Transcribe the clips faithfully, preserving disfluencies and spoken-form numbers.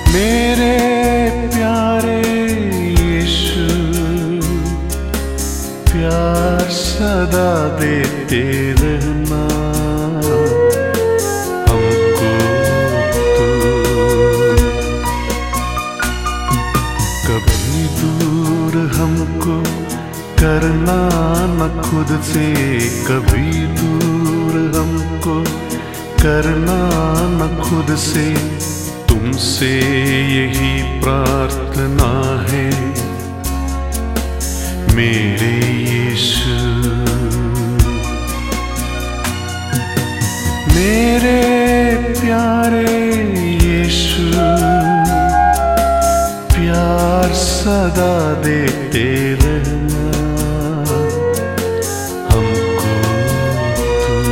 मेरे प्यारे यीशु, प्यार सदा देते रहना हमको तू। कभी दूर हमको करना न खुद से, कभी दूर हमको करना न खुद से। तुमसे यही प्रार्थना है मेरे यीशु। मेरे प्यारे यीशु, प्यार सदा देते रहना हमको तू।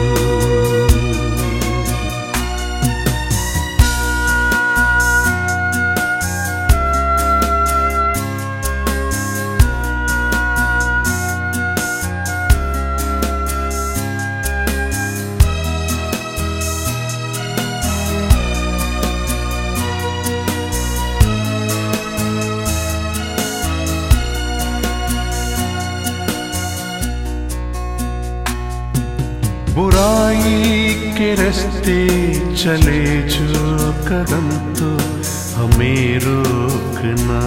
बुराई के रास्ते चले जो कदम तो हमें रोकना।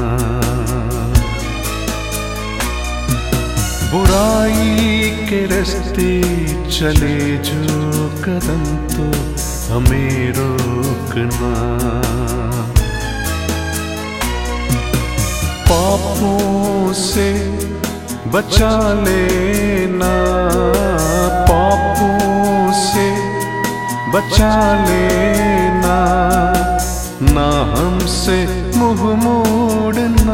बुराई के रास्ते चले जो कदम तो हमें रोकना। पापों से बचा लेना, पापों से बचा लेना, ना हमसे मुँह मोड़ना।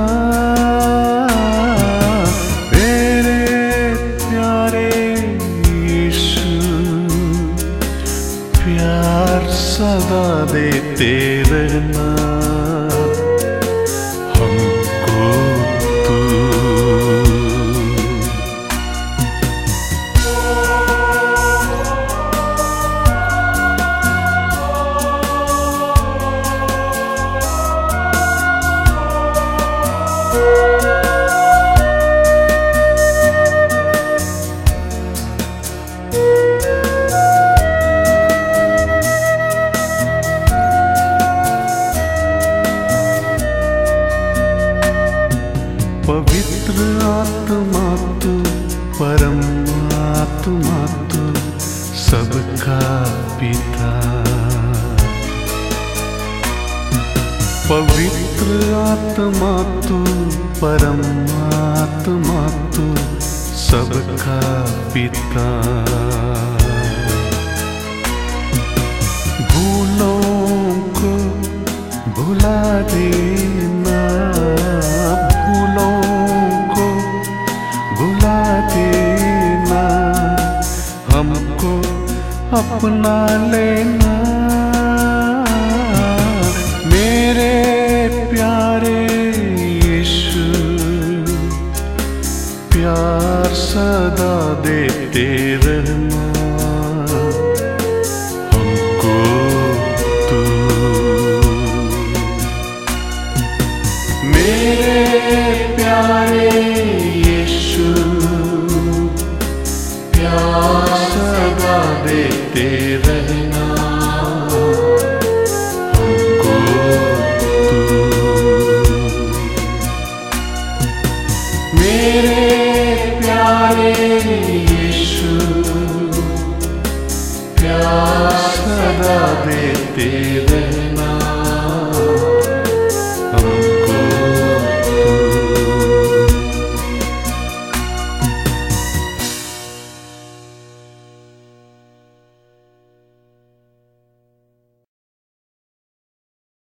मेरे प्यारे यीशु, प्यार सदा देते रहना हमको तू। पवित्र आत्मा तू, परम आत्मा तू, सबका पिता। पवित्र आत्मा तू, परम आत्मा तू, सबका पिता। भूलों को भुला देना, भूलों को भुला देना, हमको अपना लेना।